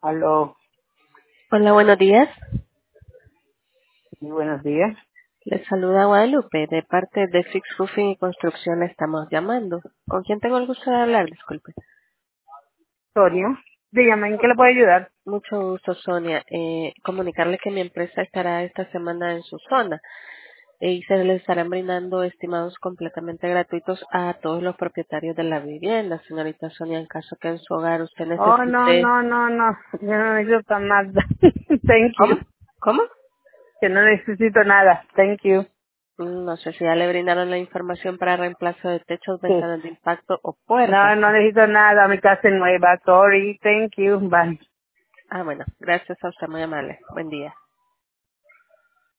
Aló, Hola, buenos días. sí, buenos días. Les saluda Guadalupe. De parte de Fix Roofing y Construcción le estamos llamando. ¿Con quién tengo el gusto de hablar? Disculpe. Sonia, dígame, ¿en qué le puedo ayudar? Mucho gusto, Sonia. Comunicarle que mi empresa estará esta semana en su zona y se les estarán brindando estimados completamente gratuitos a todos los propietarios de la vivienda. Señorita Sonia, en caso que en su hogar usted Oh, no, necesite... no, no, no, yo no necesito nada. Thank you. ¿Cómo? ¿Cómo? Que no necesito nada. Thank you. No sé si ya le brindaron la información para reemplazo de techos, Sí. ventanas de impacto o puertas. No, no necesito nada. Mi casa es nueva. Sorry. Thank you. Bye. Ah, bueno, gracias a usted, muy amable. Buen día.